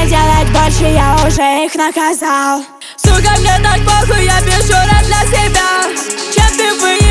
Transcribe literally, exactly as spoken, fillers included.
не делать больше, я уже их наказал. Сука, мне так похуй, я пишу рэп для себя. Чем ты выиграл?